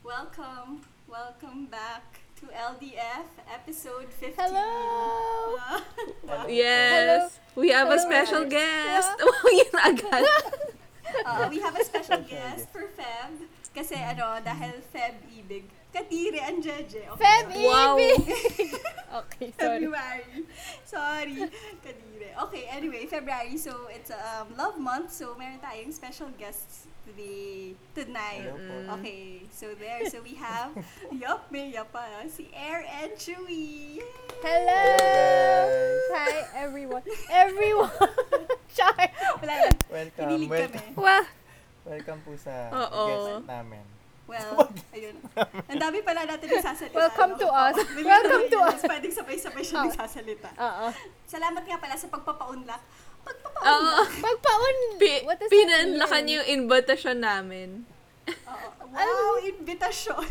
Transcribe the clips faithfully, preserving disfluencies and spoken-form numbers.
Welcome, welcome back to L D F episode fifteen. Hello! Wow. Yes! Hello. We have a Hello, special guys. guest! Yeah. Oh, yun agad. Uh, we have a special guest for Feb. Kasi ano, dahil Feb ibig. Kadiri ang Jeje. Okay. Feb Wow. Ibig! Okay, sorry. February. Sorry. Kadire. Okay, anyway, February. So, it's um, love month. So, meron tayong special guests today, tonight. Hello po. Okay, so there. So, we have, yup, may yup pa, si Air and Chewy. Yay! Hello! guys. Hi, everyone. Everyone! Char! Wala lang. Welcome. Kinilig Welcome, kami. Wow! welcome po sa Oo. guest namin. Well, ayun. Ang dami pala natin nagsasalita. Welcome no? to us. May Welcome mga to yun, us. Pwedeng sabay-sabay siya Oh. nagsasalita. Oo. Salamat nga pala sa pagpapaunlak. Oo. Pagpapaunlak. Pagpaun! Pi- What does that pinanlakan mean? yung invitation namin. Oo. Wow, invitasyon.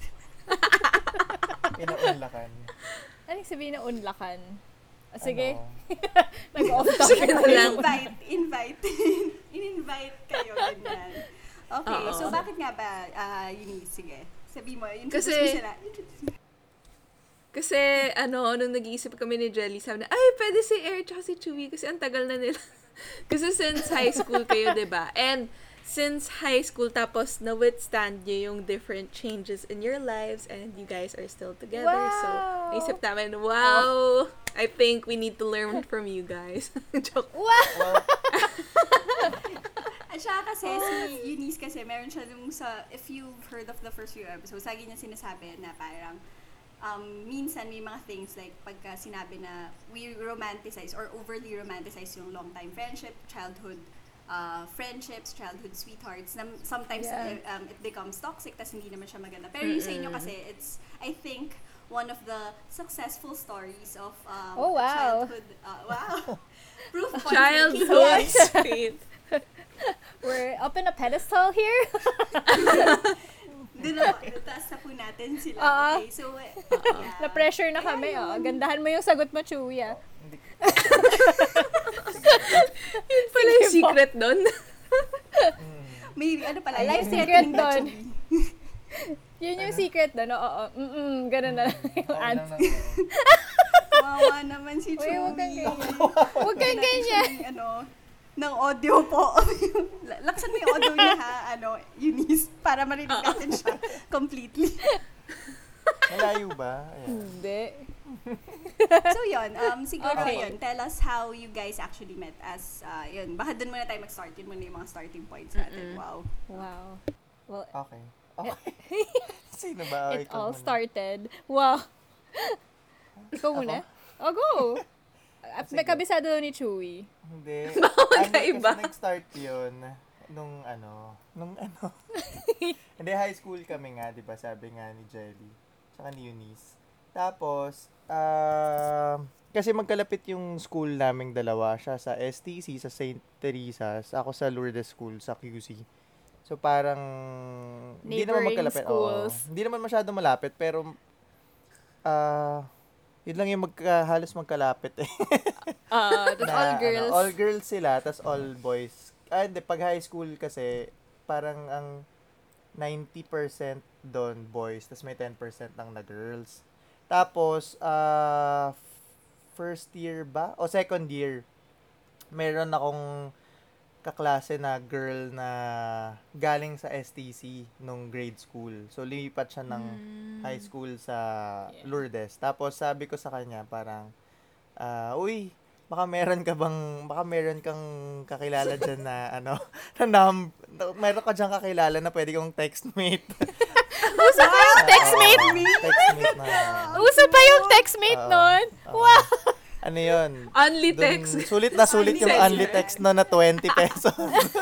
Pinaunlakan. Anong sabihin na unlakan? Ah, sige. Ano? Nag-off Sige topic. na lang. invite, invite. In-invite kayo, ganyan. Okay, Oo. so bakit nga ba, uh, Eunice, sige. Sabi mo, introduce Kasi- mo sila. Introduce mo. Kasi, ano, nung nag-iisip kami ni Jelly, sabi na, ay, pwede si Air tsaka si Chewy kasi ang tagal na nila. Kasi since high school kayo, diba? And since high school, tapos na-withstand nyo yung different changes in your lives and you guys are still together. So, Wow! naisip namin, wow! I think we need to learn from you guys. Joke. Wow! Well, At saka kasi, si Eunice kasi, meron siya nung sa, if you've heard of the first few episodes, lagi niya sinasabi na parang, um, minsan may mga things like pagka sinabi na we romanticize or overly romanticize yung long-time friendship, childhood uh, friendships, childhood sweethearts, na sometimes Yeah. uh, um, it becomes toxic, tas hindi naman siya maganda. Pero yung sa inyo kasi, it's, I think, one of the successful stories of um, Oh, wow. childhood, uh, wow, proof points. Childhood Yes. sweet. We're up in a pedestal here. Doon na, taas na po natin sila. Oo. Okay, so, uh, yeah. Na-pressure na kami. Ayun. Oh. Gandahan mo yung sagot mo, Chewy. Ah. hindi Yun pala yung Sige po. secret doon. mm, May ano pala, Life yung secret setting na doon. Chewy. Yun yung Ano? secret doon. Oo. Mm-mm. Ganun na lang yung okay lang answer. naman. Wawa naman si Uy, Chewy. huwag kang ganyan. Huwag kang Lagyan natin siya ganyan. ng, ano, ng audio po. Laksan mo yung audio niya ha, ano, Eunice, para marinig natin siya completely. Malayo ba? Ayan. Hindi. So yun, um, siguro Okay. yun, tell us how you guys actually met as, uh, yun, baka dun muna tayo mag-start, yun muna yung mga starting points natin. Mm-mm. Wow. Wow. Well, Okay. Okay. Sino ba? it Ikaw all muna. started. Wow. Ikaw muna? Oh, go. Ah, Sige. kabisado ni Chewy. Hindi. Baka Ano, magkaiba. kasi nag-start yun nung ano, nung ano. Hindi, high school kami nga, di ba? Sabi nga ni Jelly. Tsaka ni Eunice. Tapos, ah, kasi magkalapit yung school naming dalawa. Siya sa S T C, sa Saint Teresa's. Ako sa Lourdes School, sa Q C. So, parang, hindi naman Neighboring magkalapit. Oo. schools. Hindi naman masyado malapit, pero, ah, yun lang yung magka, halos magkalapit eh. Ah, that's Na, all ano, girls. all girls sila, tas all boys. Ah, hindi, pag high school kasi, parang ang ninety percent doon boys, tas may ten percent lang na girls. Tapos, ah, first year ba? O second year, meron akong kaklase na girl na galing sa S T C nung grade school. So, lipat siya ng Mm. high school sa Yeah. Lourdes. Tapos sabi ko sa kanya parang, ah, uy, baka meron ka bang, baka meron kang kakilala dyan na, ano, na num- na- meron ka dyan kakilala na pwede kong textmate. Uso pa yung textmate. Ah, textmate na. Uso pa yung textmate Oo. nun. Oo. Wow. Ano yun? Only Dun, text. sulit na sulit yung Only only text. text no na twenty pesos.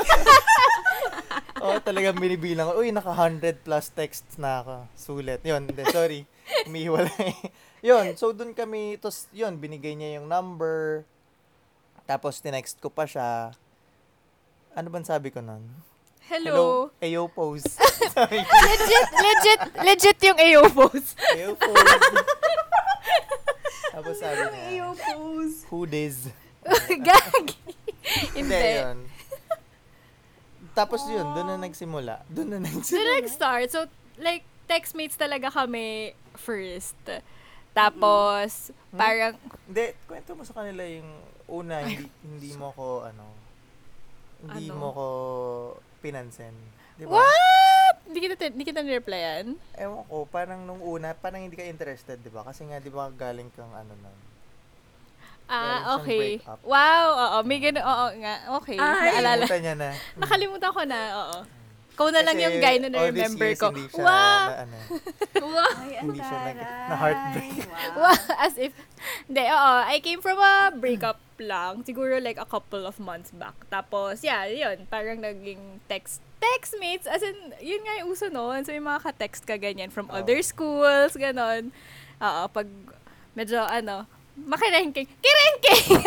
Oo, talagang binibilang ko. Uy, naka one hundred plus texts na ako. Sulit. Yun, hindi, sorry. Umihiwalay. Yun, so dun kami, tos, yun, binigay niya yung number. Tapos, tinext ko pa siya. Ano bang sabi ko nun? Hello. Ayo pose. Sabi ko, Legit, legit, legit yung A O pose. Ayo pose. Tapos sabi Ang niya, iyo pose. who this? Gagi. Hindi, Hindi. yun. Tapos yun, doon na nagsimula. Doon na So, nagsimula. nag-start. So, like, textmates talaga kami first. Tapos, Hmm? parang, Hindi, kwento mo sa kanila yung una, hindi, hindi mo ko, ano, hindi Ano? mo ko pinansin. Di ba? what? Hindi kita, hindi kita nireplyan? Ewan ko, parang nung una, parang hindi ka interested, di ba? Kasi nga, di ba, galing kang ano na. Galing Ah, siyang okay. breakup. Wow, oo. May gano'n, oo nga. Okay, Ay. naalala. Nakalimutan niya na. Nakalimutan ko na, oo. Ikaw na lang Kasi yung guy na all these na-remember years, ko. Hindi siya, Wow! na, ano, Wow. Ay, ang Hindi siya nag- taray. na-heartbreak. Wow. Wow, as if, hindi, oo. I came from a breakup lang. Siguro like a couple of months back. Tapos, yeah, yun. Parang naging text textmates. As in, yun nga yung uso noon. So, yung mga ka-text ka ganyan from Oo. other schools, ganon. Oo, pag medyo, ano, makirengking. Kirengking!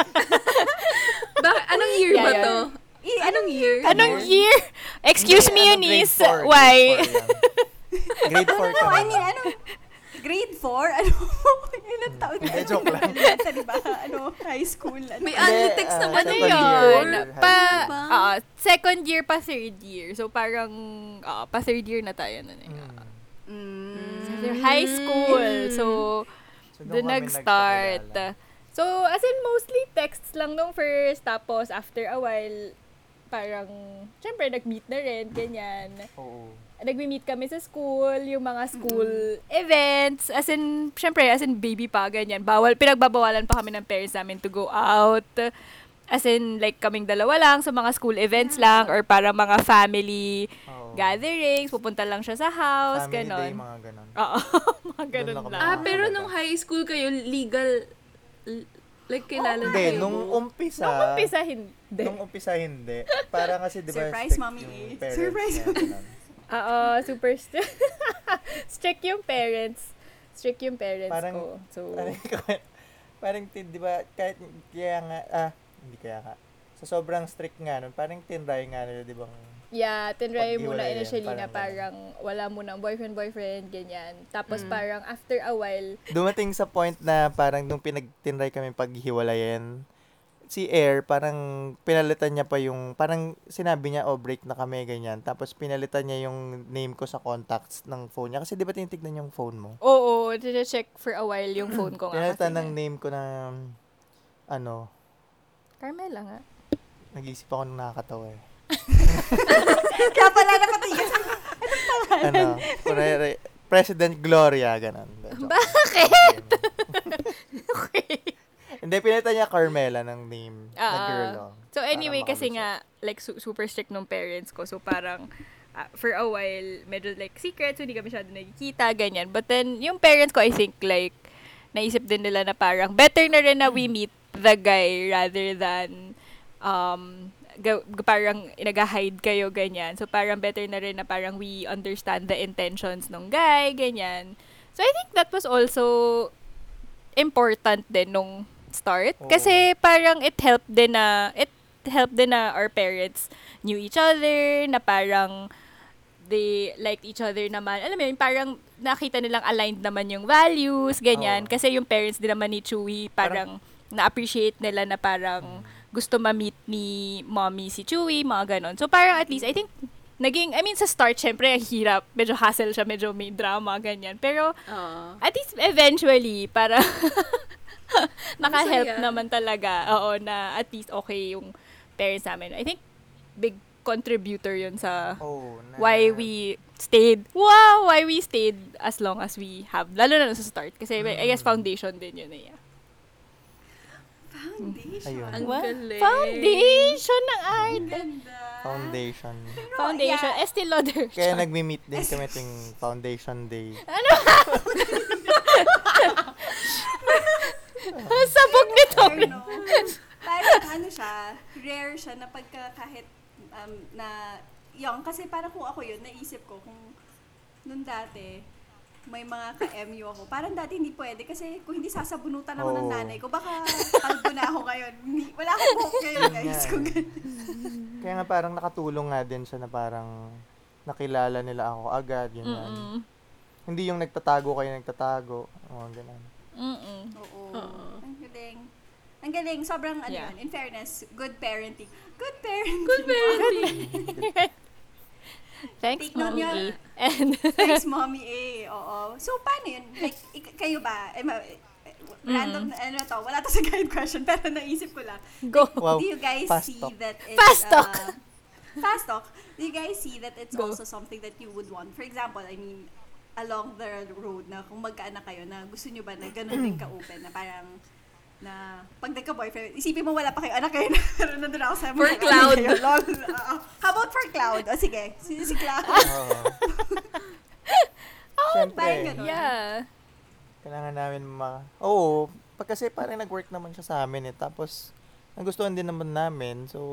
Ba- anong year Yeah, ba yun. to? Eh, Anong year? Anong year? Excuse me, Hindi, ano, grade Eunice. four, Why? Grade four No, ka I na. mean, ano, grade four? Ano? Ilan taon na? Hindi, joke lang. Sa, di ba? Ano, high school. Ano? May Hindi, anti-text ah, naman Ano second yun. year, yun? high Pa, school. Diba? oo, second year pa third year. So, parang, oo, pa third year na tayo nun eh. Mm. Mm. So, high school. So, So, doon doon kami nag-start. nagkakilala. So, as in, mostly texts lang nung first. Tapos, after a while, parang, syempre, nag-meet na rin, ganyan. Oo. Nagmi-meet kami sa school, yung mga school events. As in, syempre, as in, baby pa, ganyan. Bawal, pinagbabawalan pa kami ng parents namin to go out. As in, like, kaming dalawa lang, so mga school events lang, or para mga family Oo. gatherings, pupunta lang siya sa house, Family ganon. day, mga ganon. Oo, mga Doon ganon lang kami lang. Ah, Ah, pero talaga. nung high school kayo, legal, l- like, kilala Hindi, kayo? nung umpisa. Nung umpisa, hindi. Nung umpisa, hindi. Para kasi, di ba, Surprise, strict Mommy yung E. parents Surprise, niya, ganon. Oo, super strict. Strict yung parents. Strict yung parents Parang- ko. So, Parang, parang, tin- di ba, kahit, kaya nga, ah, hindi kaya nga. So, sobrang strict nga nun. Parang tinry nga nila, di ba? yeah, tinry muna Paghiwalay yan, initially na parang parang wala munang boyfriend-boyfriend, ganyan. Tapos Mm. parang after a while, Dumating sa point na parang nung pinag-tinry kami paghiwalayan, si Air, parang pinalitan niya pa yung, parang sinabi niya, oh, break na kami, ganyan. Tapos pinalitan niya yung name ko sa contacts ng phone niya. Kasi di ba tinitignan yung phone mo? oo, check for a while yung phone ko nga. Pinalitan kasi ng nga. name ko na, ano, Carmela nga. nag-iisip ako nung nakakatawa eh. Kaya pala napatigas ako. Ano, kunwari, President Gloria, ganun. Bakit? Okay. Hindi, pinalitan niya Carmela ng name. na Ah, girl. Oh. So anyway, Para kasi makalusot. nga, like, su- super strict nung parents ko. So parang, ah, for a while, medyo like secret, so hindi kami masyado nagkikita, ganyan. But then, yung parents ko, I think, like, naisip din nila na parang, better na rin na we meet the guy rather than, um, ga- ga- parang nag-hide kayo, ganyan. So parang better na rin na parang we understand the intentions ng guy, ganyan. So I think that was also important din nung start. Oo. Kasi parang it helped din na, it helped din na our parents knew each other, na parang they liked each other naman. Alam mo yun, parang nakita nilang aligned naman yung values, ganyan. Oo. Kasi yung parents din naman ni Chewy, parang na-appreciate nila na parang gusto ma-meet ni mommy si Chewy, mga ganon. So parang at least, I think, naging, I mean, sa start, syempre, ang hirap. Medyo hassle siya, medyo may drama, ganyan. Pero, Oo. at least, eventually, para naka-help Masaya. naman talaga. Oo, na at least okay yung parents namin. I think, big contributor yun sa Oh, na, why we stayed. Wow! Why we stayed as long as we have. Lalo na sa start. Kasi, I guess, Mm. foundation din yun eh. Foundation. Ayun. Ang What? galing. Foundation ng art. Ganda. Foundation. Foundation. yeah. Estee Lauder. Kaya nagmi-meet din kami ting Foundation Day. Sabog nito. Ano, parang ano siya, rare siya na pagka kahit um, na yung kasi parang kung ako yun, naisip ko kung nung dati may mga ka-M U ako. Parang dati hindi pwede kasi kung hindi sasabunutan ako ng Oo. nanay ko, baka kalbo na ako ngayon. Hindi- Wala akong buhok ngayon, Yun nga guys. eh. Kung ganun. Kaya nga parang nakatulong nga din siya na parang nakilala nila ako agad, yun yan. Mm-mm. Hindi yung nagtatago kayo nagtatago. O, ganun. Mm-mm. Oo. Oo. Ang galing. Ang galing. Sobrang, ano Yeah. yun, in fairness, good parenting. Good parenting. Good parenting. Thanks, Take note Mommy niya. A. And, Thanks, Mommy A. Oo. So, paano yun? Like, ik- kayo ba? Eh, ma- eh, random, ano to, wala to sa guide question, pero naisip ko lang. go. Wow. Do you guys Fast see talk. that it's... Fast talk. Uh, fast talk. Do you guys see that it's Go. also something that you would want? For example, I mean, along the road na kung magkaanak kayo, na gusto nyo ba na ganun din ka-open, na parang na pag nagka-boyfriend, isipin mo wala pa kayo anak kayo na pero nandun ako sa For mga Cloud. kayo. Lol. Oo. How about for Cloud? O sige, si, si Cloud. Oo. Siyempre, Parang ganun. Yeah. kailangan namin ma... Oo, pag kasi parang nag-work naman siya sa amin eh. Tapos, nagustuhan din naman namin. So,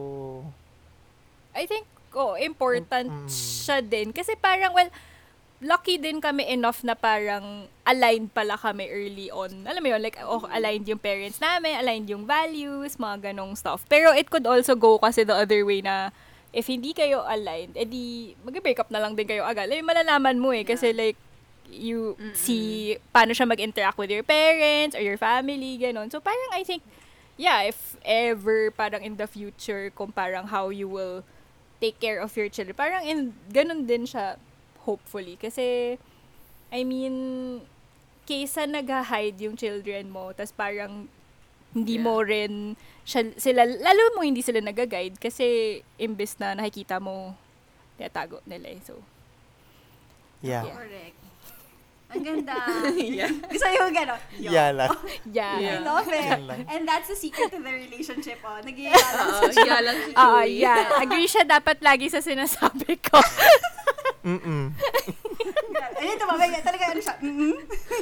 I think, oh, important Mm. siya din. Kasi parang, well, lucky din kami enough na parang aligned pala kami early on. Alam mo yun, like, oh, aligned yung parents namin, aligned yung values, mga ganong stuff. Pero it could also go kasi the other way na if hindi kayo aligned, edi mag-break up na lang din kayo agad. Like, malalaman mo eh, kasi like, you Mm-mm. see paano siya mag-interact with your parents or your family, ganon. So parang I think, yeah, if ever parang in the future, kung parang how you will take care of your children, parang in, ganon din siya, hopefully. Kasi, I mean, kaysa nag-hide yung children mo, tas parang hindi Yeah. mo rin siya, sila, lalo mo hindi sila nag-guide kasi imbes na nakikita mo, tinatago nila eh. So, yeah. Yeah. Correct. Ang ganda. Yeah. Gusto yung gano'n? Yeah lang. yeah. I Yeah. love it. Yan lang. And that's the secret to the relationship, oh. Nag-iiyalan Oo, yeah lang si Oo, Chewy. yeah. Agree siya dapat lagi sa sinasabi ko. Mm-mm. Ayun, tumabay niya. Talaga ano siya. Mm-hmm.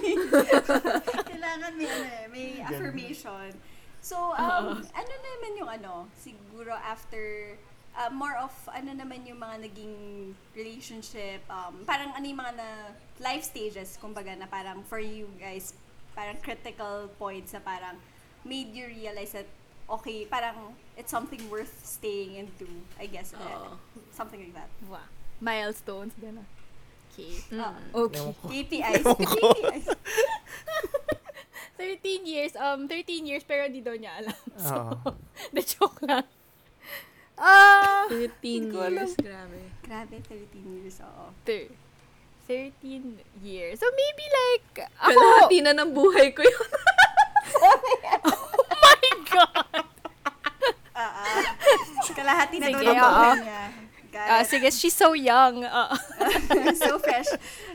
Kailangan may, ano eh, may affirmation. So, um, ano naman yung ano, siguro after, uh, more of, ano naman yung mga naging relationship, um, parang ano yung mga na life stages, kumbaga, na parang for you guys, parang critical points na parang made you realize that, okay, parang it's something worth staying into, I guess. uh, Oo. something like that. Wow. Milestones, gano'n. Okay. Uh, Okay. Ewan ko. K P Is. K P Is. thirteen years, um, thirteen years, pero hindi daw niya alam. So, Oo. the joke lang. Ah, thirteen Hindi ko alam. years, grabe. Grabe, thirteen years, oo. thir- thirteen years. So, maybe like, ako, Kalahati na ng buhay ko yun. oh my God! Ah, ah. Kalahati na Sige, doon ang oo. buhay niya. Got Ah, it. sige, she's so young. Ah, So fresh.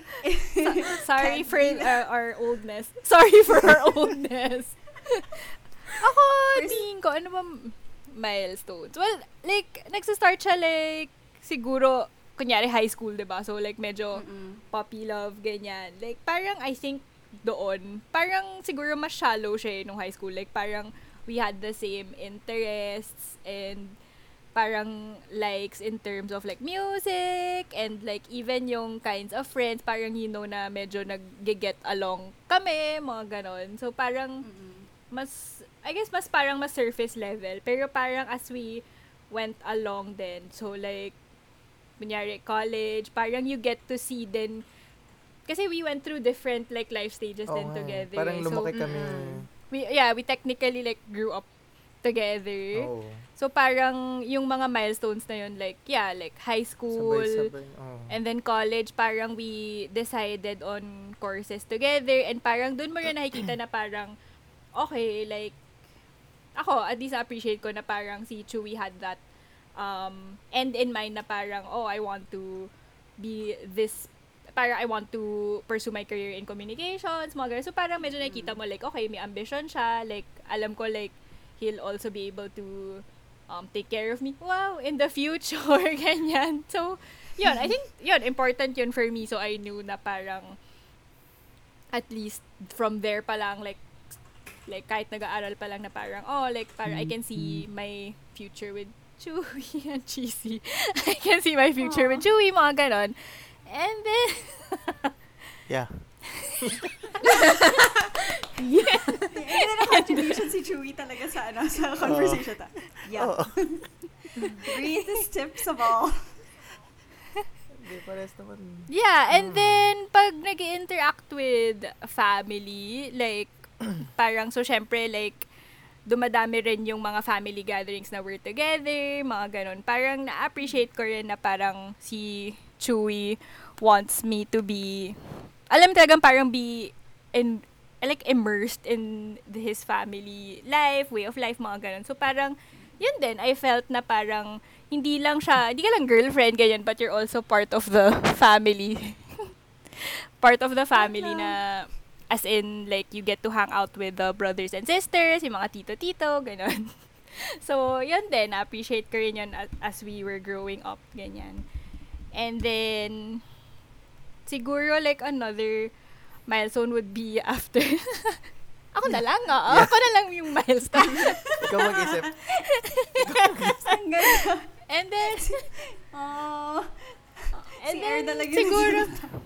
sorry Can't for be- uh, our oldness. Sorry for our oldness. Ako, First- tingin ko, ano ba milestones? Well, like, nagsistart siya like, siguro, kunyari high school, diba? So, like, medyo Mm-mm. puppy love, ganyan. Like, parang, I think, doon, parang siguro mas shallow siya eh, nung high school. Like, parang, we had the same interests and parang likes in terms of like music and like even yung kinds of friends, parang you know na medyo nag-get along kami, mga ganon. So, parang, Mm-mm. mas, I guess, mas parang mas surface level. Pero parang as we went along then, so like, kunyari, college, parang you get to see then, kasi we went through different like life stages Oo then nga eh. together. Parang lumaki so, kami. we, yeah, we technically like grew up together. Oo. So parang yung mga milestones na yun, like, yeah, like high school, Sabay-sabay. Oo. and then college, parang we decided on courses together, and parang dun mo rin nakikita na parang, okay, like, ako, at least appreciate ko na parang si Chewy had that um, end in mind na parang, oh, I want to be this, parang I want to pursue my career in communications, mga ganun. So parang medyo nakikita mo, like, okay, may ambition siya, like, alam ko, like, he'll also be able to um, take care of me. Wow, in the future, ganyan. So, yun, I think, yun, important yun for me. So, I knew na parang, at least, from there pa lang, like, like, kahit nag-aaral pa lang na parang, oh, like, parang I can see my future with Chewy and Cheesy. I can see my future with Chewy, mga ganon. And then, Yeah. yeah. Hindi na contribution si Chewy talaga sa ano sa conversation ta. Yeah. Oo. Greatest tips of all. Hindi, pares naman. Yeah, and then, pag nag interact with family, like, parang, so, syempre, like, dumadami rin yung mga family gatherings na we're together, mga ganon. Parang, na-appreciate ko rin na parang si Chewy wants me to be, alam mo talagang parang be in, like immersed in his family life, way of life, mga ganun. So parang, yun din, I felt na parang, hindi lang siya, hindi ka lang girlfriend, ganyan, but you're also part of the family. Part of the family na, as in, like, you get to hang out with the brothers and sisters, yung mga tito-tito, gano'n. So, yun din, na-appreciate ko rin yun as, as we were growing up, ganyan. And then, siguro, like, another milestone would be after, ako na lang, oo. Yeah. Ako na lang yung milestone. Ikaw mag-isip. Ang ganda. And then, Oh, and si then, Air talaga. siguro,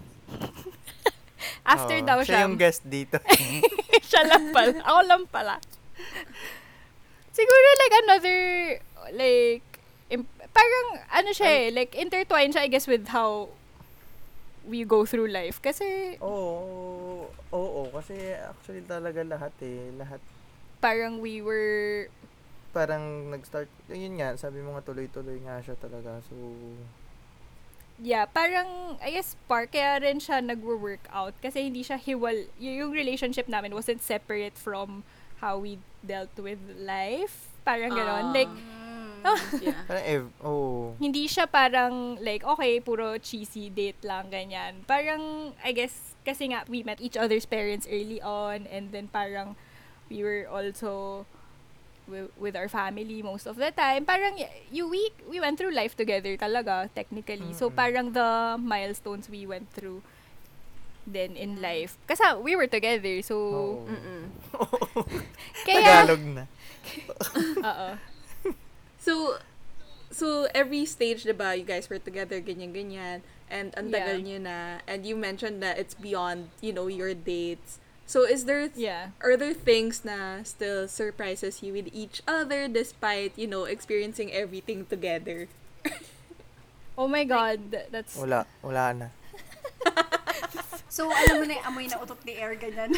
after Oo, daw siya siya, yung guest dito. siya lang pala. Ako lang pala. Siguro like another, like, im- parang ano siya eh, like intertwined siya I guess with how we go through life. Kasi Oo, oo, oo, kasi actually talaga lahat eh, lahat parang we were, parang nag-start, yun nga, sabi mo nga tuloy-tuloy nga siya talaga, so, yeah, parang, I guess, par, kaya rin siya nagwo-work out. Kasi hindi siya hiwal, y- yung relationship namin wasn't separate from how we dealt with life. Parang gano'n. Ah. Like, Yeah. parang, ev- oh, hindi siya parang, like, okay, puro cheesy date lang, ganyan. Parang, I guess, kasi nga, we met each other's parents early on, and then parang, we were also wi- with our family most of the time. Parang, y- you, we, we went through life together talaga, technically. So, Mm-mm. parang the milestones we went through then in life. Kasi we were together, so, oo. Mm-mm. kaya, Tagalog na. oo. So, so every stage, diba, you guys were together, ganyan-ganyan, and ang tagal Yeah. nyo na, and you mentioned that it's beyond, you know, your dates. So, is there, Yeah. are there things na still surprises you with each other despite, you know, experiencing everything together? Oh my God, th- that's, Wala, wala na. So, alam mo na yung amoy na utot ni Air, ganyan.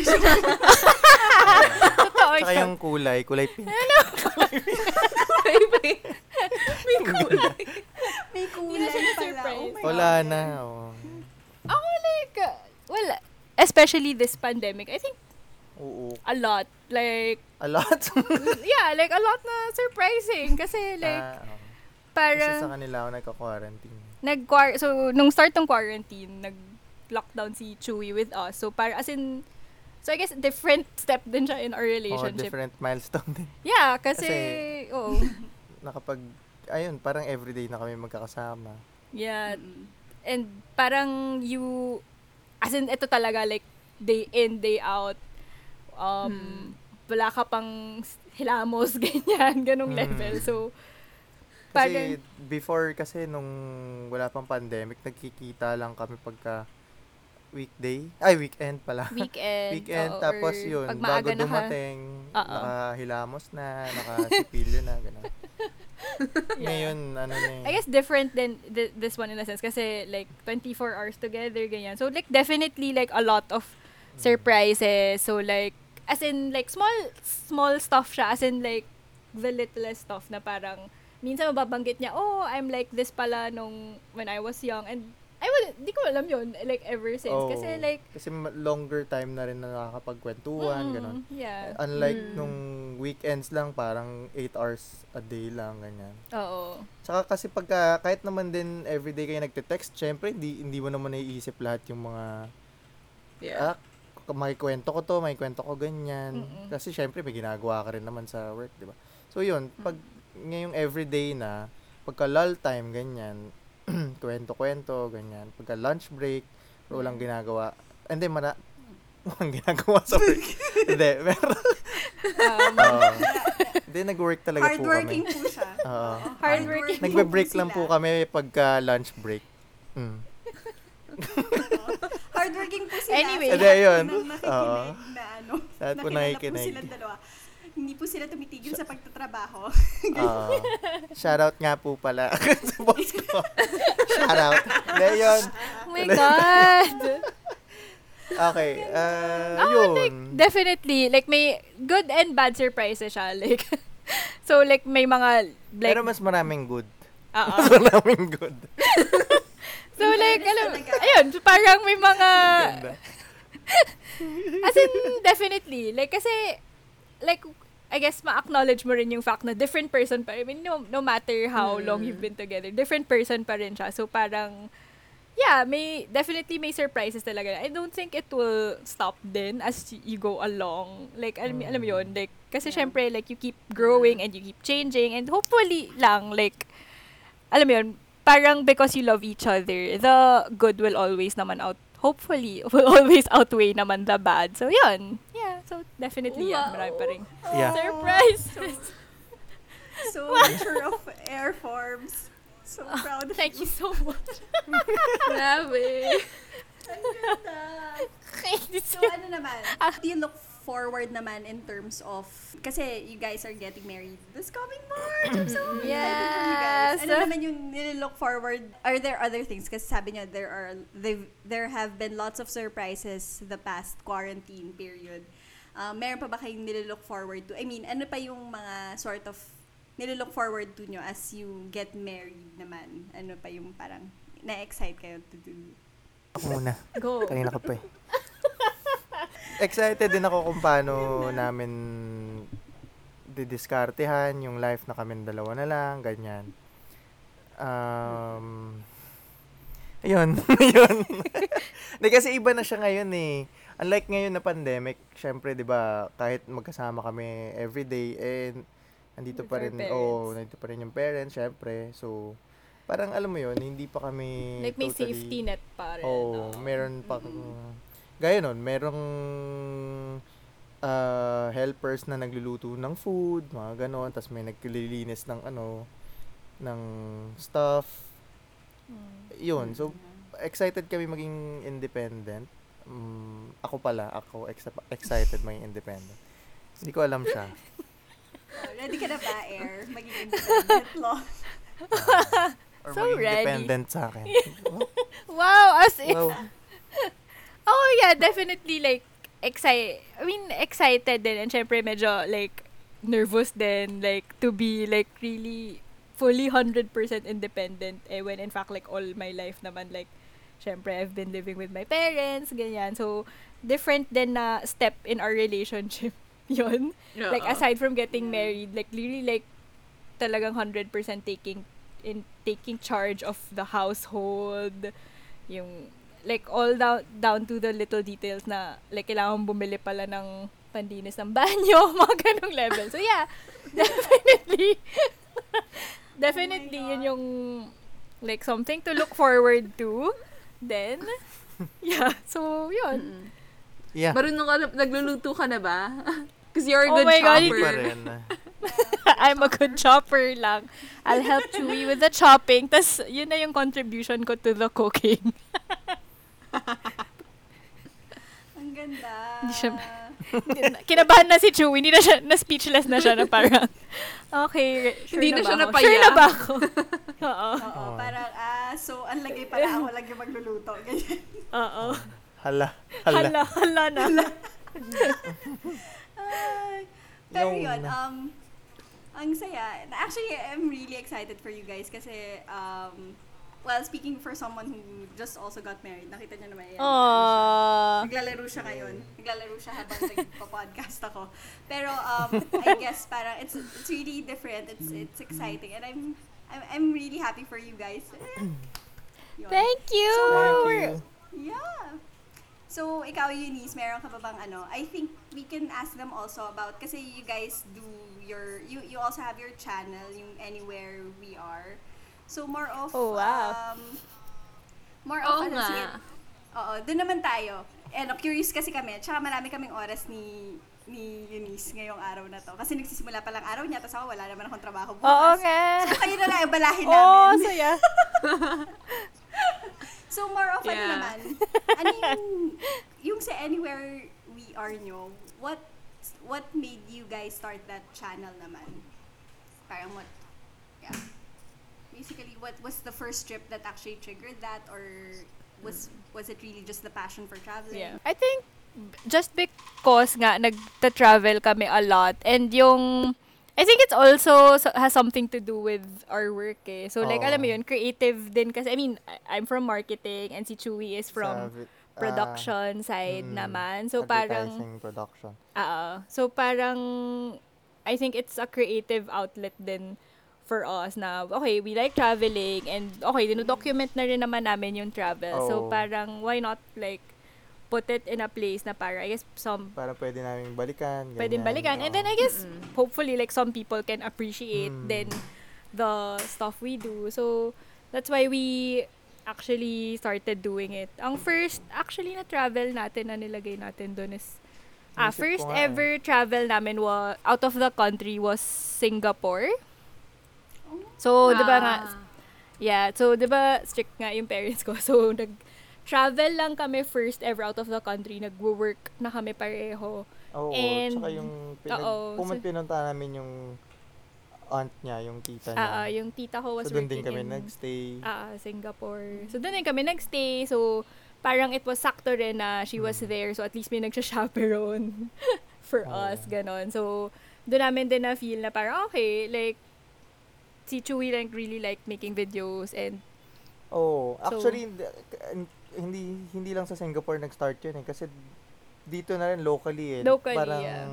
totoo Saka siya. yung kulay, kulay pink. may, may, may kulay. May Hindi na kulay siya pala. na-surprise. Oh my Wala God. na, oh. Ako like, uh, well, especially this pandemic, I think Oo. a lot. Like, A lot. yeah, like a lot na surprising. Kasi like, Ah, oo. Isa parang, sa kanila ako nagka-quarantine. nag so, nung start ng quarantine, nag-lockdown si Chewy with us. So, para as in, so I guess different step din siya in our Oo, relationship. different milestone din. Yeah, kasi, Kasi- oo. Nakapag, ayun, parang everyday na kami magkakasama. Yeah. Mm-mm. And parang you, as in, ito talaga, like, day in, day out, um, wala ka pang hilamos, ganyan, ganong Hmm. level. So, Kasi parang, before kasi nung wala pang pandemic, nagkikita lang kami pagka weekday. Ay, weekend pala. weekend. Weekend, oo, tapos or yun, pag bago maaga na ka. dumating, Oo. nakahilamos na, nakasipilyo na, gano'n. Ngayon, ano na eh. I guess different than th- this one in a sense kasi like twenty-four hours together ganyan. So like definitely like a lot of surprises. So like as in like small small stuff siya, as in like the littlest stuff na parang minsan mababanggit niya, "Oh, I'm like this pala nung when I was young." And I would di ko alam yun like ever since Oo. kasi like Kasi ma- longer time na rin na nakakapagkwentuhan, mm, gano'n. Yeah. Unlike Mm. nung weekends lang, parang eight hours a day lang, ganyan. Oo. Tsaka kasi pagka, kahit naman din everyday kayo nagte-text, syempre, hindi, hindi mo naman naiisip lahat yung mga, Yeah. ah, makikwento ko to, makikwento ko ganyan. Mm-mm. Kasi syempre, may ginagawa ka rin naman sa work, di ba? So yun, pag ngayong everyday na, pagka lull time, ganyan, kwento-kwento, ganyan. Pagka lunch break, walang ginagawa. And then, mara, walang ginagawa sa work. Hindi, meron. Um, Oo. Hindi, nag-work talaga po kami. Hardworking po siya. Oo. Hardworking. Nagbe-break lang po sila. kami pagka lunch break. Mm. Hardworking po sila. Anyway. Sa Hindi, lahat yun. po ng nakikinig Oo. na ano. Sa lahat po nakilala nakikinig. po silang dalawa. Hindi po sila tumitigil sa pagtatrabaho. Oo. Shoutout nga po pala sa boss ko. Shoutout. Hindi, yun. oh my God! Okay. Uh, Oh, yun. like, definitely. Like, may good and bad surprises siya. Like, so, like, may mga, like, Pero mas maraming good. oo. Mas maraming good. So like, alam, talaga. ayun, so parang may mga, Ganda. as in, definitely, like, kasi, like, I guess ma-acknowledge mo rin yung fact na different person pa rin. I mean, no, no matter how long you've been together, different person pa rin siya. So parang, yeah, may, definitely may surprises talaga. I don't think it will stop din as you go along. Like, alam, alam mo yun, like, kasi Yeah. syempre, like, you keep growing and you keep changing and hopefully lang, like, alam mo yun, parang because you love each other, the good will always naman out, hopefully, will always outweigh naman the bad. So, yun. Yeah, so definitely, yeah, Wow. marami pa rin. Yeah. Surprise! So, mature of air forms. So proud of Thank you so much. Grabe. Ang ganda. Thank you So, so ano naman, do you look forward naman in terms of, kasi you guys are getting married this coming March. I'm so excited for you guys. Yes. Ano naman yung nililook forward? Are there other things? Kasi sabi niyo, there are, they've- there have been lots of surprises the past quarantine period. Uh, meron pa ba kayong nililook forward to? I mean, ano pa yung mga sort of nililook forward to nyo as you get married naman? Ano pa yung parang na-excite kayo to do? Ako muna. Go. Kanina ka pa eh. Excited din ako kung paano namin didiskartehan yung life na kami dalawa na lang, ganyan. Um, ayun, ayun. Hindi kasi iba na siya ngayon eh. Unlike ngayon na pandemic, syempre 'di ba, kahit magkasama kami everyday and nandito With pa our rin, parents. oh, nandito pa rin yung parents, syempre. So, parang alam mo yun, hindi pa kami Like, may totally- safety net pa rin. Oo, no? meron pa, gaya nun, merong ah, helpers na nagluluto ng food, mga ganon, tas may naglilinis ng ano, ng stuff. Mm. Yun, so, excited kami maging independent. Mm, ako pala, ako ex- excited maging independent. Hindi ko alam siya. Oh, ready ka na ba, Air? Maging independent law? Or So maging ready. dependent sa akin. Wow, as if, Wow. oh yeah, definitely like, excited, I mean, excited din, and syempre medyo like, nervous din, like, to be like, really, fully one hundred percent independent, eh, when in fact, like, all my life naman, like, syempre, I've been living with my parents, ganyan, so, different din na step in our relationship, yun. Like, Oo. aside from getting married, like, really, like, talagang one hundred percent taking, in, taking charge of the household, yung, like, all down, down to the little details na, like, kailangan bumili pala ng pandinis ng banyo, mga ganong level. So, yeah, definitely, definitely, Oh my yun yung, like, something to look forward to. Then, yeah, so, yun. Yeah. Marunong ka, na- nagluluto ka na ba? Because you're a Oh good my God, Hindi chopper. pa rin. I'm a good chopper lang. I'll help Chewy with the chopping. Tas, yun na yung contribution ko to the cooking. Ang ganda. Hindi siya- Kinabahan na si Chewy. Hindi na siya, na-speechless na siya na parang, okay, sure Hindi na, na ba siya ako? napaya. Sure na ba ako? Oo. Oo, parang, ah, so, ang lagay pala ako lang yung magluluto. Ganyan. Oo. Hala. Hala. Hala, hala na. Ay, pero Yung- yun, um, ang saya. Actually, I'm really excited for you guys kasi, um, well, speaking for someone who just also got married, nakita niyo naman yan. Aww. Naglalaro siya ngayon. Naglalaro siya habang nagpa-podcast ako. Pero um, I guess parang it's it's really different. It's it's exciting and I'm I'm, I'm really happy for you guys. Yun. Thank you. Thank you. Yeah. So, ikaw, Eunice, meron ka pa bang ano? I think we can ask them also about, kasi you guys do your, you you also have your channel, yung Anywhere We Are. So, more of, Oh, wow. um, more Oo of, ano, nga. sige, oo, doon naman tayo. And uh, curious kasi kami, tsaka marami kaming oras ni ni Eunice ngayong araw na to. Kasi nagsisimula pa lang araw niya, tapos ako wala naman akong trabaho bukas. Oo nga. So, kayo na lang, balahin Oh, namin. saya. So, more of ano Yeah. naman, ano yung, yung sa Anywhere We Are nyo, what, what made you guys start that channel naman? Parang what, yeah. Basically, what was the first trip that actually triggered that, or was was it really just the passion for traveling? Yeah. I think just because nga nagta-travel kami a lot and yung I think it's also so- has something to do with our work eh. So like Oo. alam mo yun, creative din kasi I mean, I- I'm from marketing and si Chewy is Sa from vi- ah, production side mm, naman. So parang advertising production. ah so parang I think it's a creative outlet din for us na okay, we like traveling and okay, dino-document na rin naman namin yung travel. So Oo. parang why not like put it in a place na para I guess some Para pwede namin balikan. pwedeng ganyan. balikan. And Oo. then I guess hopefully like some people can appreciate Mm. then the stuff we do. So that's why we actually started doing it. Ang first actually na travel natin na nilagay natin doon is ah Naisip ko first nga eh. ever travel namin was out of the country was Singapore. So, 'di ba nga yeah, so 'di ba strict nga yung parents ko. So nag travel lang kami first ever out of the country. Nagwo-work na kami pareho. Oo, And- tsaka yung pinag, Oo, pumun- so- pinunta namin yung aunt niya, yung tita niya. Ah, ah, yung tita ko was so, doon din working kami in nagstay. ah, Singapore. So, doon din kami nagstay. So, parang it was sakto rin na she was Mm. there. So, at least may nagsha-chaperone for Oo. us, ganon. So, doon namin din na-feel na parang, okay, like, si Chewy like, really like making videos and Oh, So- actually hindi hindi hindi lang sa Singapore nag-start 'yun eh kasi dito na rin locally eh. Locally, Parang yeah.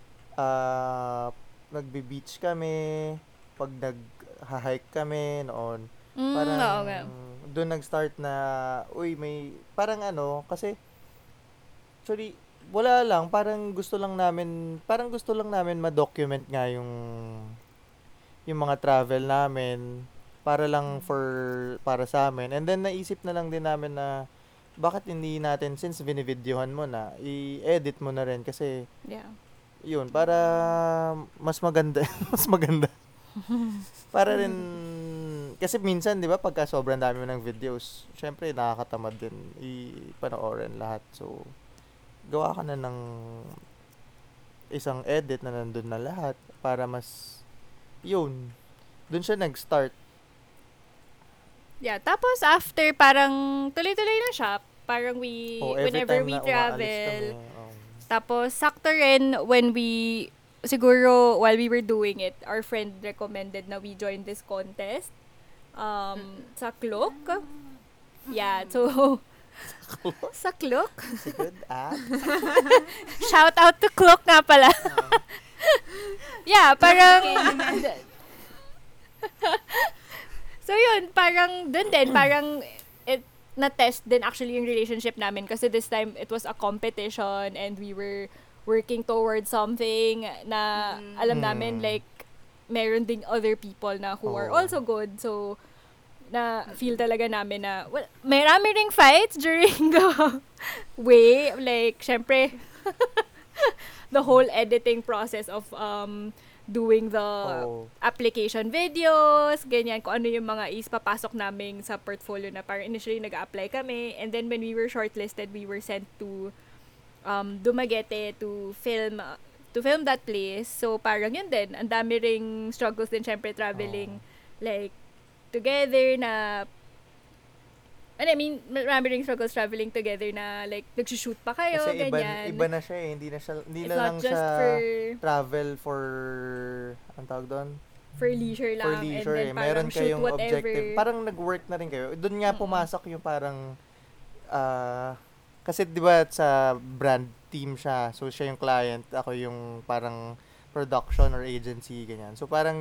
ah nagbe-beach kami, pag nag-hike kami noon. mm, Parang oo nga. doon nag-start na uy may parang ano kasi actually wala lang, parang gusto lang namin, parang gusto lang namin ma-document nga yung yung mga travel namin para lang for para sa amin. And then naisip na lang din namin na bakit hindi natin since binivideohan mo na i-edit mo na rin kasi Yeah. yun para mas maganda mas maganda para rin kasi minsan 'di ba pagka sobrang dami mo ng videos syempre nakakatamad din i-panoorin lahat so gawa ka na ng isang edit na nandun na lahat para mas yun dun siya nag-start. Yeah, tapos after parang tuloy-tuloy na siya. Parang we Oh, every whenever time we na umaalis travel. kami, um, Tapos sakto rin when we siguro while we were doing it, our friend recommended na we join this contest um sa Klook. Yeah, so sa Klook. secret app. Shout out to Klook nga pala. Yeah, parang so yun, parang dun din, parang it na-test din actually yung relationship namin kasi this time it was a competition and we were working towards something na alam namin Mm. like meron ding other people na who are Oo. also good. So, na feel talaga namin na, well, may rami ring fights during the way. Like, syempre, the whole editing process of um doing the Oo. application videos, ganyan, kung ano yung mga is papasok namin sa portfolio na parang initially nag-apply kami. And then when we were shortlisted, we were sent to um, Dumaguete to film to film that place. So parang yun din, ang dami ring struggles din syempre traveling like together na ano, I mean, marami ring struggles traveling together na like nagsushoot pa kayo, Kasi iba, ganyan. iba na siya eh. Hindi na siya, hindi It's na not lang just siya for travel for, ang tawag doon? for leisure lang For leisure and eh. then parang Meron shoot kayong whatever. objective. Parang nag-work na rin kayo. Doon nga pumasok yung parang, ah, kasi di ba sa brand team siya. So siya yung client, ako yung parang production or agency, ganyan. So parang,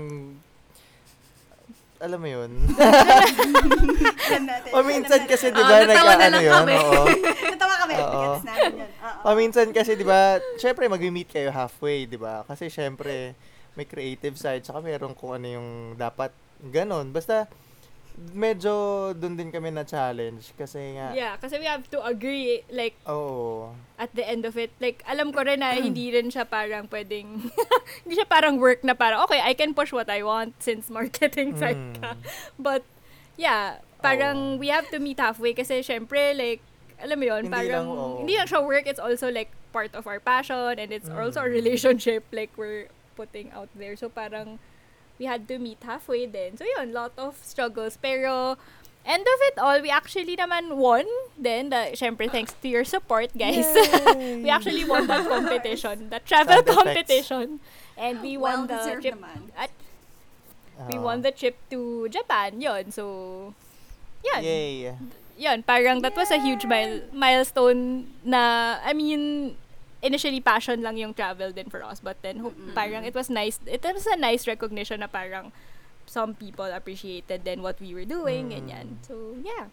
alam mo yun. Alam natin. Paminsan kasi di Oo, ba natawa na nag-ano lang yun? kami. Oo. Natawa kami. Oo. Gets namin yun. Oo. Paminsan kasi 'di ba, syempre mag-meet kayo halfway, 'di ba? Kasi syempre may creative side saka meron kung ano yung dapat ganon. Basta medyo doon din kami na challenge kasi nga Yeah, kasi we have to agree like oo. at the end of it, like, alam ko rin na hindi rin siya parang pwedeng, hindi siya parang work na parang, okay, I can push what I want since marketing side Mm. ka. But, yeah, parang we have to meet halfway kasi syempre, like, alam mo yun, Hindi parang, lang, oo. hindi lang siya work, it's also like part of our passion and it's also a Mm. relationship like we're putting out there. So, parang, we had to meet halfway din. So, yun, lot of struggles. Pero, end of it all, we actually naman won then. The, syempre, thanks to your support, guys. We actually won that competition, that travel Sound effects. competition. And we won the Well-deserved trip naman. at we Oo. won the trip to Japan. Yon. So, yan. Yay. Yun, parang that was a huge mile, milestone na, I mean, initially passion lang yung travel din for us. But then, ho- parang it was nice, it was a nice recognition na parang some people appreciated then what we were doing, Mm. ganyan. So, yeah.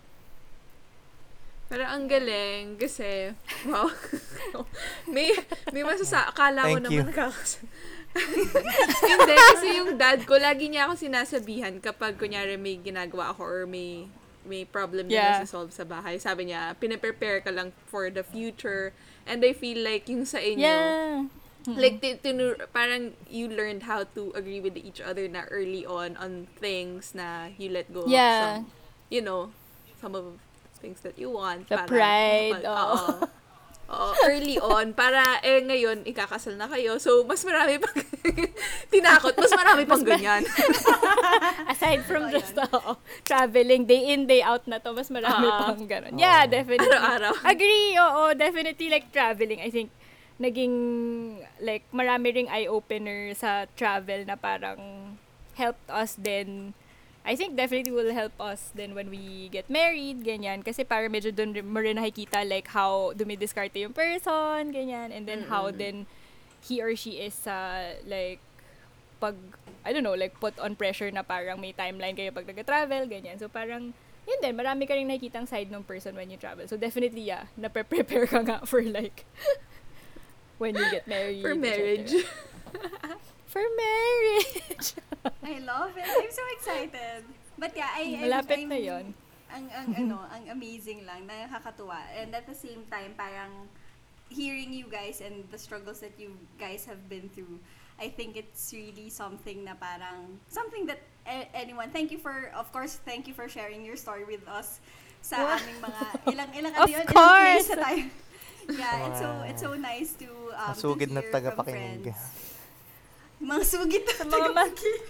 Pero ang galing kasi, wow. may, may masasa, akala ko Thank you. naman nakakas... Hindi, kasi yung dad ko, lagi niya ako sinasabihan kapag kunyari may ginagawa ako or may may problem Yeah. na nasa-solve sa bahay. Sabi niya, pinaprepare ka lang for the future. And I feel like yung sa inyo, Yeah. like, ti- tinu- parang you learned how to agree with each other na early on on things na you let go Yeah. of some, you know, some of things that you want. The para pride, makapag- oo. oo. Oo, early on, para eh ngayon, ikakasal na kayo. So, mas marami pang, tinakot, mas marami pang ganyan. Aside from just uh, traveling, day in, day out na to, mas marami Oo. pang ganun. Yeah, Oo. definitely. Araw-araw. Agree, oo, definitely like traveling. I think, naging, like, marami ring eye-opener sa travel na parang helped us then, I think definitely will help us then when we get married, ganyan. Kasi parang medyo dun rin- mo rin nakikita like how dumidiskarte yung person, ganyan. And then how then he or she is uh, like, pag, I don't know, like put on pressure na parang may timeline kayo pag nag-travel, ganyan. So parang, yun din, marami ka rin nakikitang side ng person when you travel. So definitely, yeah, nape-prepare ka nga for like, when you get married. For et cetera. marriage. For marriage! I love it. I'm so excited. But yeah, I, I'm, Malapit I'm, na yun. Ang, ang, ano, ang amazing lang, nakakatuwa. And at the same time, parang hearing you guys and the struggles that you guys have been through, I think it's really something na parang, something that a- anyone, thank you for, of course, thank you for sharing your story with us sa Wow. aming mga, ilang, ilang, Of ano yun, ilang course. place na tayo. Yeah, it's so, it's so nice to, um, to Masugid na hear tagapakinig. from friends. Mga sugid na Mga ma- tagapakinig.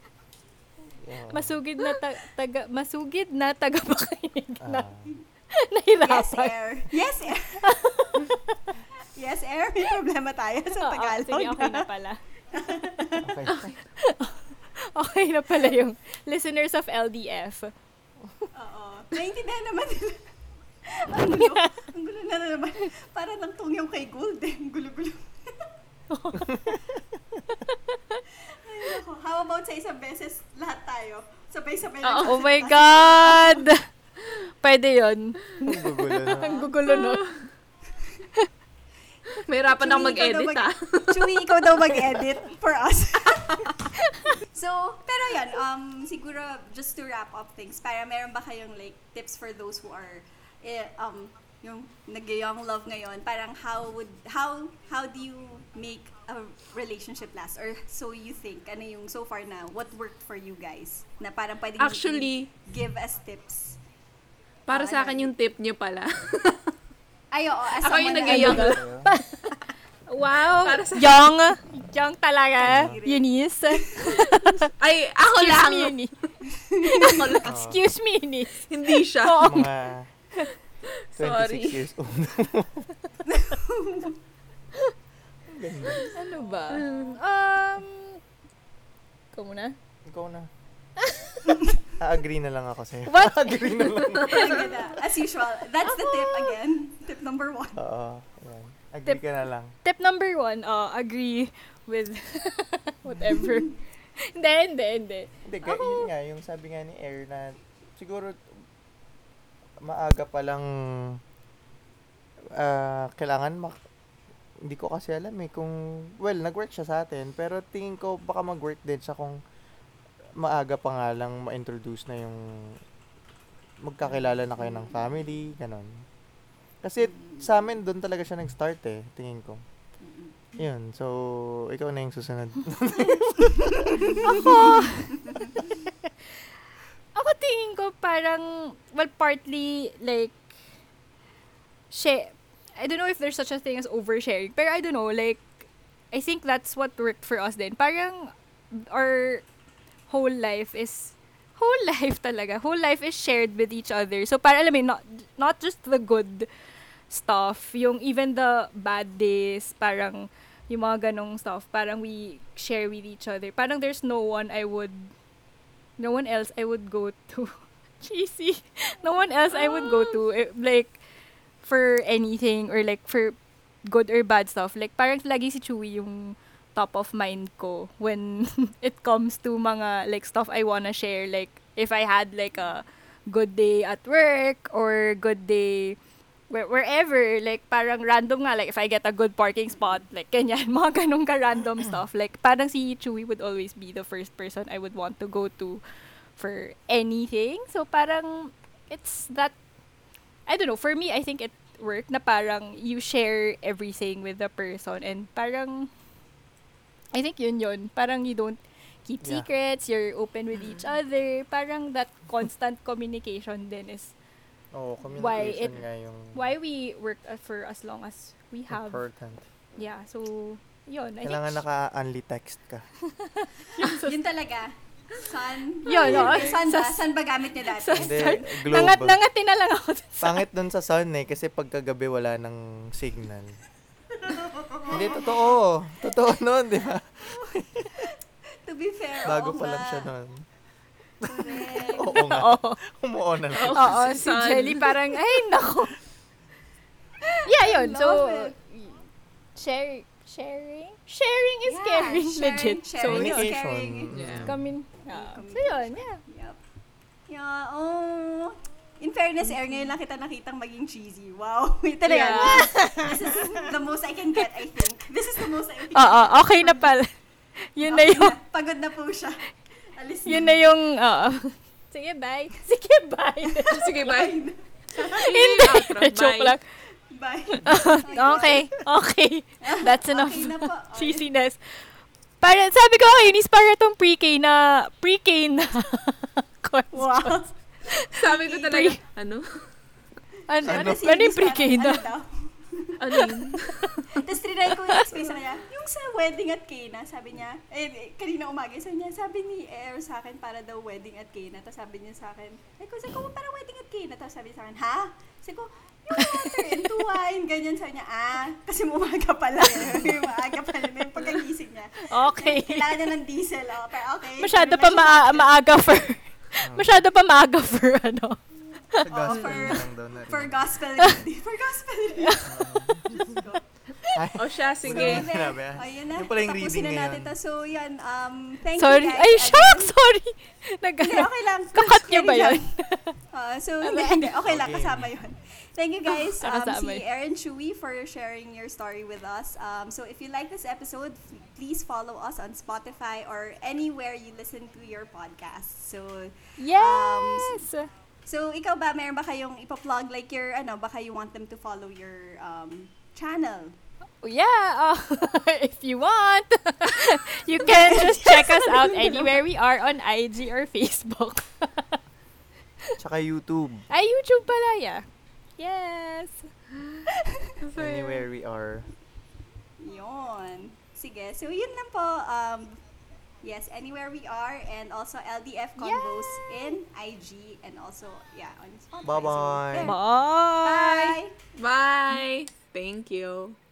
Yeah. masugid na ta- taga masugid na tagapakinig na Ah. Yes, nahirapan. air. Yes, air. Yes, air. May problema tayo sa Oo, Tagalog. sige, okay na pala. Okay. Okay na pala yung listeners of L D F. Oo. Naiintindihan naman nila. Ang gulo. Ang gulo na naman. Para lang tong yung kay Gold eh. Ang gulo-gulo. Ay, nako. How about sa isang beses, lahat tayo? Sabay-sabay lang. Oh my God! Pwede yun. Ang gugulo na. Ang gugulo, no? Mahirapan ako Chewy, ikaw daw mag-edit, mag- ah. Chewy, ikaw daw mag-edit for us. So, pero yan, um, siguro, just to wrap up things, para meron ba kayong, like, tips for those who are, eh, um, yung nag-young love ngayon, parang how would, how, how do you make a relationship last? Or so you think, ano yung so far na, what worked for you guys? Na parang pwede yung Actually, give as tips. para Ah, sa ano? akin yung tip niyo pala. Ay, oo, as Ako yung someone na- nag-young ano, love. Wow! Para sa- Young! Young talaga, Eunice. Ay, ako Excuse lang. me, Eunice. Ako lang. Excuse me, Eunice. Hindi siya. Oo. Mga Sorry. twenty-six years old. Ganda. Ano ba? Um, ikaw muna? Ikaw na. A-agree na lang ako sa'yo. What? Agree na lang. Sige na. As usual. That's the tip again. Tip number one. Oo. Yan. Agree Tip- ka na lang. Tip number one, uh, agree with whatever. Hindi, hindi, hindi. Hindi, ga- yun nga, yung sabi nga ni Air na siguro maaga pa lang ah, kailangan mak- hindi ko kasi alam eh kung, well, nag-work siya sa atin, pero tingin ko baka mag-work din siya kung maaga pa nga lang ma-introduce na yung magkakilala na kayo ng family, ganon. Kasi sa amin, doon talaga siya nag-start eh, tingin ko. Yun, so, ikaw na yung susunod. Ako, ako tingin ko parang, well, partly, like, share, I don't know if there's such a thing as oversharing, pero I don't know, like, I think that's what worked for us din. Parang, our whole life is, whole life talaga, whole life is shared with each other. So, para alam mo, yun, not, not just the good stuff, yung even the bad days, parang, yung mga ganong stuff. Parang we share with each other. Parang there's no one I would, no one else I would go to. Cheesy. No one else I would go to. eh, Like, for anything or like for good or bad stuff. Like, parang lagi si Chewy yung top of mind ko when it comes to mga like stuff I wanna share. Like, if I had like a good day at work or good day where, wherever, like parang random nga, like if I get a good parking spot, like ganyan, mga ganong ka-random stuff. Like, parang si Chewy would always be the first person I would want to go to for anything. So, parang it's that, I don't know, for me, I think it worked na parang you share everything with the person and parang, I think yun yun. Parang you don't keep Yeah. secrets, you're open with each other. Parang that constant communication din is Oo, Why communication it- nga yung why we work uh, for as long as we have. important. Yeah, so, yun. I Kailangan think, naka-only text ka. Yun talaga. Sun? Yun, no? Eh, Sun ba? Sa- Sun ba gamit niya dati? sa Hindi, start, globe. nangat, nangatin na lang ako dun sa, Pangit dun sa sun eh, kasi pagkagabi wala ng signal. Hindi, totoo. Totoo nun, di ba? To be fair, Bago oo pa lang nga. siya nun. Correct. Oo nga. oo. Umuo na lang. Oo, si si Sun. Jelly parang, ay, nako. Yeah, yun. So, Love it. share, sharing? Sharing is Yeah, caring, sharing- legit. sharing so, is yun. Communication. Yeah. Kami, ah, so, yun, yeah. Yep. Yeah, oh. In fairness, Air, ngayon lang kita nakitang maging cheesy. Wow. Wait, talaga. Yeah. This is the most I can get, I think. This is the most I think. Oo, okay na pala. Yun na Okay yung, Pagod na po siya. Alis yun na yung, oo. Sige, bye. Sige, bye. Sige, bye. Hindi. Joke lang. Bye. Okay, okay. That's enough. Okay na po. Cheesiness. Para, sabi ko, Eunice, para tong pre-K na, pre-K na question. Wow. Sabi ko talaga, ano? Ano, Ano? ano, ano yung pre-K na? Ano daw? Ano yun? Tapos trinay ko yung space sa kanya. Yung sa wedding at Kena, sabi niya, eh, eh, kanina umaga, sabi niya, sabi ni Air sa akin para daw wedding at Kena. Tapos sabi niya sa akin, eh, kung sabi ko, parang wedding at Kena. Tapos sabi niya sa akin, ha? Sabi ko, yung water and two wine, ganyan. Sabi niya, ah, kasi umaga pala. Yung maaga pala na yung pagkagising niya. Okay. Kailangan niya ng diesel. Oh, pero okay. Masyado sabi pa na ma- siya, maaga for, masyado pa maaga for, ano. Sa Oo, gospel for- lang daw na rin. For gospel reading. For gospel reading. O siya, sige. So, Grabe, ah. oh, yun na. Yung pala yung Tapusin reading na natin ngayon. to. So, yan. Um, thank Sorry. you guys. Ay, again. shock! Sorry. Nag, Hindi, okay lang. Kakat niyo ba Carry yun? on. Ah, so, hindi, hindi. Okay lang. Okay. Kasama yun. Thank you guys, um, Kasama si yun. Erin Chewy, for sharing your story with us. Um, so, if you like this episode, f- please follow us on Spotify or anywhere you listen to your podcast. So, Yes! so ikaw ba, meron ba kayong ipa-plug like your, ano, baka you want them to follow your um, channel? Yeah, uh, if you want, you can just check us out anywhere we are on I G or Facebook. Tsaka YouTube. Ay, YouTube pala, yeah. Yes. Anywhere we are. Yun. Sige. So, yun lang po. Um, yes, anywhere we are. And also L D F Convos in I G. And also, yeah, on Spotify. So, Bye-bye. there. Bye. Bye. Bye! Thank you.